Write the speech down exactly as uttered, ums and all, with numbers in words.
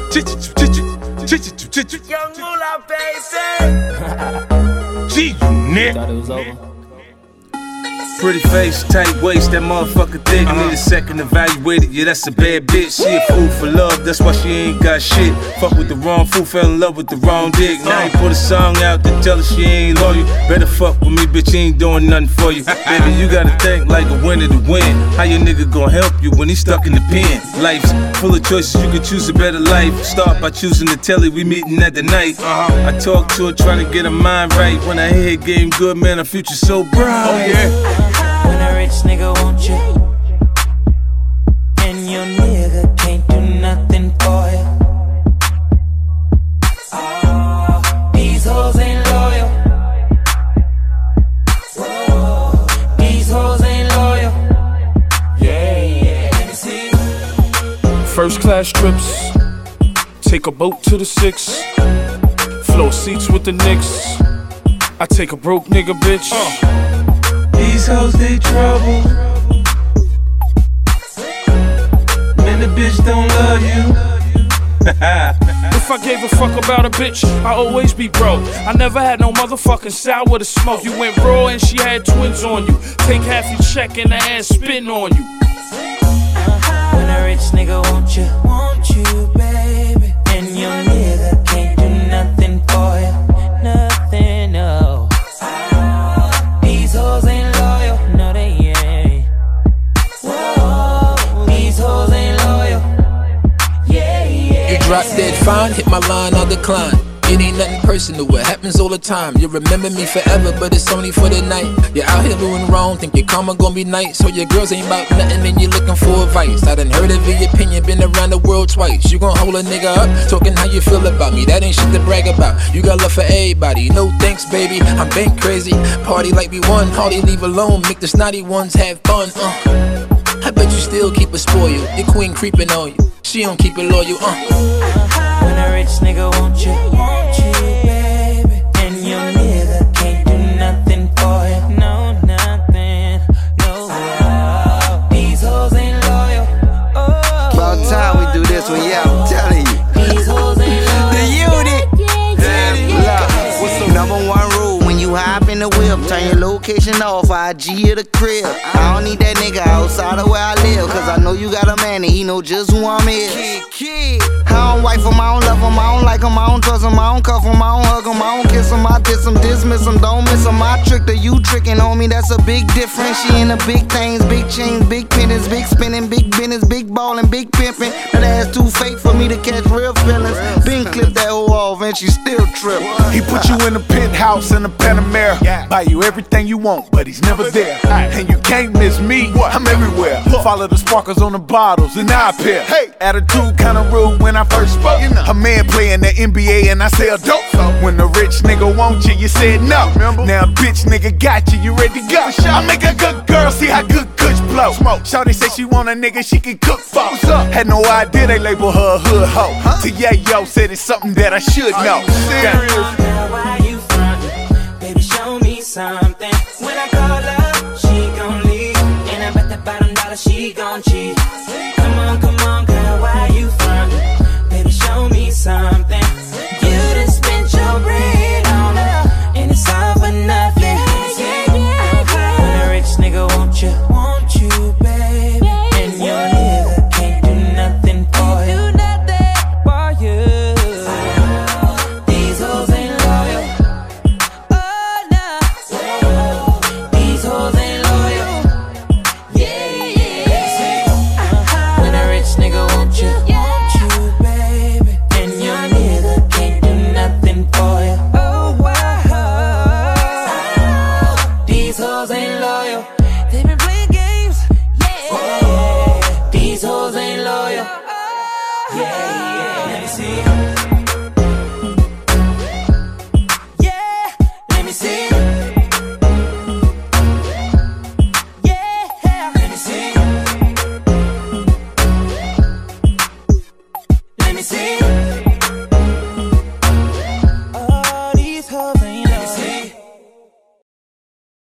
Young Moolah, baby. G Unit. Thought it was over. Pretty face, tight waist, that motherfucker thick. Uh-huh. Need a second evaluated, yeah, that's a bad bitch. She a fool for love, that's why she ain't got shit. Fuck with the wrong fool, fell in love with the wrong dick. Now you put a song out to tell her she ain't loyal. Better fuck with me, bitch, he ain't doing nothing for you. Baby, you gotta think like a winner to win. How your nigga gon' help you when he's stuck in the pen? Life's full of choices, you can choose a better life. Start by choosing the telly, we meeting at the night. Uh-huh. I talk to her, trying to get her mind right. When I hear game good, man, her future's so bright. Oh yeah. When a rich nigga want you, and your nigga can't do nothing for you. Oh, these hoes ain't loyal. Oh, these hoes ain't loyal. Yeah, yeah. Let me see. First class trips, take a boat to the six, floor seats with the Knicks. I take a broke nigga, bitch. Uh. These hoes, they trouble. Man, the bitch don't love you. If I gave a fuck about a bitch, I always be broke. I never had no motherfucking sour to smoke. You went raw and she had twins on you. Take half your check and the ass spin on you. When a rich nigga want you, want you, baby, and your nigga can't do nothing for you. Nothing, no. These hoes ain't loyal, no they ain't. Whoa, these hoes ain't loyal. Yeah, yeah. You drop dead fine, hit my line, I'll decline. It ain't nothing personal, it happens all the time. You remember me forever, but it's only for the night. You're out here doing wrong, think your karma gon' be nice. So your girls ain't about nothing and you looking for advice. I done heard of your opinion, been around the world twice. You gon' hold a nigga up, talking how you feel about me. That ain't shit to brag about. You got love for everybody, no thanks baby. I'm bank crazy, party like we won. Hardly leave alone, make the snotty ones have fun. uh. I bet you still keep it spoiled. Your queen creeping on you, she don't keep it loyal. uh. When a rich nigga want you, want you, baby, and your nigga can't do nothing for you. No, nothing, no. Oh, these hoes ain't loyal. Oh, About time we do this one, yeah, I'm telling you. these hoes ain't loyal. The unit. Look, number one rule when you hop in the whip, turn your location off, I G of the crib. I don't need that nigga outside of where I live, cause I know you got a man and he know just who I'm is. I don't wife him, I don't love him, I don't like him, I don't trust him, I don't cuff him, I don't hug him, I don't kiss him, I diss him, dismiss him, don't miss him. I tricked her, you tricking on me, that's a big difference. She in the big things, big chains, big pennies, big spinning, big business, big ballin', big pimpin'. That ass too fake for me to catch real feelings. Been clipped that hoe off and she still trippin'. He put you in a penthouse in a Panamera, buy you everything you want, but he's never there. And you can't miss me, I'm everywhere. Follow the sparkles on the bottles and I appear. Hey, attitude kinda rude when I first spoke. A man playing the N B A and I sell dope. When the rich nigga want you, you said no. Now bitch nigga got you, you ready to go. I make a good girl, see how good kush blow. Shawty say she want a nigga she can cook for. Had no idea they label her a hood hoe. Till yeah, yo said it's something that I should know. Now why you frontin'? Baby, show me something. When I call her, she gon' leave, and I bet that bottom dollar she gon' cheat.